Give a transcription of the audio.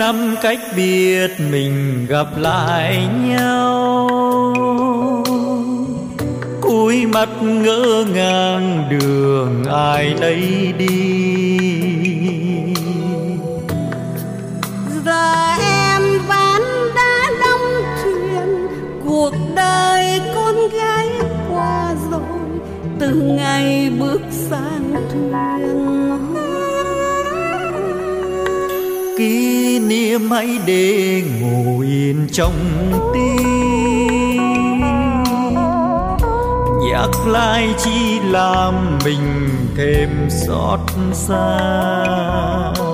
năm cách biệt mình gặp lại nhau, cúi mắt ngỡ ngàng đường ai nấy đi. Giờ em ván đã đóng thuyền, cuộc đời con gái qua rồi, từ ngày bước sang thuyền. Kỷ niệm hãy để ngủ yên trong tim, nhắc lại chỉ làm mình thêm xót xa.